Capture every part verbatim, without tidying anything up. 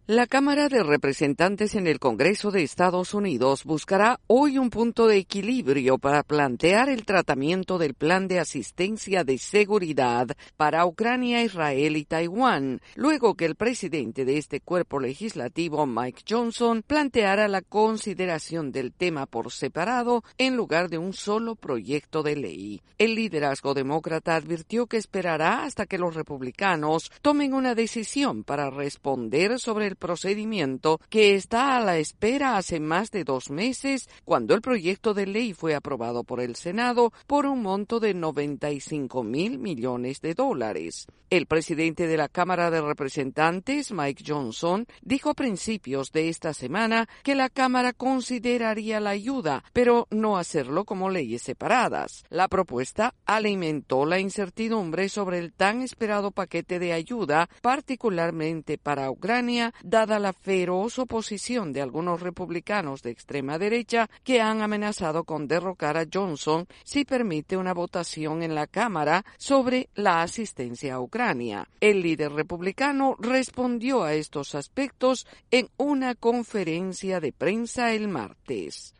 La Cámara de Representantes en el Congreso de Estados Unidos buscará hoy un punto de equilibrio para plantear el tratamiento del Plan de Asistencia de Seguridad para Ucrania, Israel y Taiwán, luego que el presidente de este cuerpo legislativo, Mike Johnson, planteara la consideración del tema por separado en lugar de un solo proyecto de ley. El liderazgo demócrata advirtió que esperará hasta que los republicanos tomen una decisión para responder sobre el procedimiento que está a la espera hace más de dos meses cuando el proyecto de ley fue aprobado por el Senado por un monto de noventa y cinco mil millones de dólares. El presidente de la Cámara de Representantes, Mike Johnson, dijo a principios de esta semana que la Cámara consideraría la ayuda, pero no hacerlo como leyes separadas. La propuesta alimentó la incertidumbre sobre el tan esperado paquete de ayuda, particularmente para Ucrania, dada la feroz oposición de algunos republicanos de extrema derecha que han amenazado con derrocar a Johnson si permite una votación en la Cámara sobre la asistencia a Ucrania. El líder republicano respondió a estos aspectos en una conferencia de prensa el martes.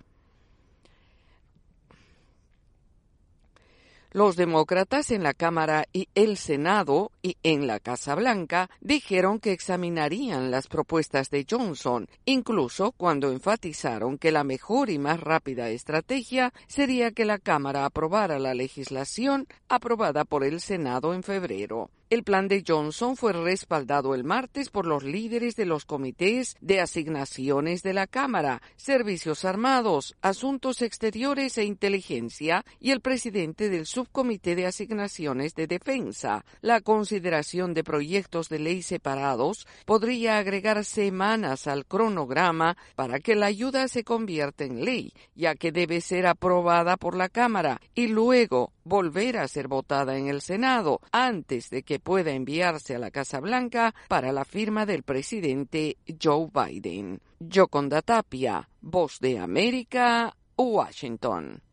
Los demócratas en la Cámara y el Senado y en la Casa Blanca dijeron que examinarían las propuestas de Johnson, incluso cuando enfatizaron que la mejor y más rápida estrategia sería que la Cámara aprobara la legislación aprobada por el Senado en febrero. El plan de Johnson fue respaldado el martes por los líderes de los comités de asignaciones de la Cámara, Servicios Armados, Asuntos Exteriores e Inteligencia y el presidente del Subcomité de Asignaciones de Defensa. La consideración de proyectos de ley separados podría agregar semanas al cronograma para que la ayuda se convierta en ley, ya que debe ser aprobada por la Cámara y luego volver a ser votada en el Senado antes de que pueda enviarse a la Casa Blanca para la firma del presidente Joe Biden. Yoconda Tapia, Voz de América, Washington.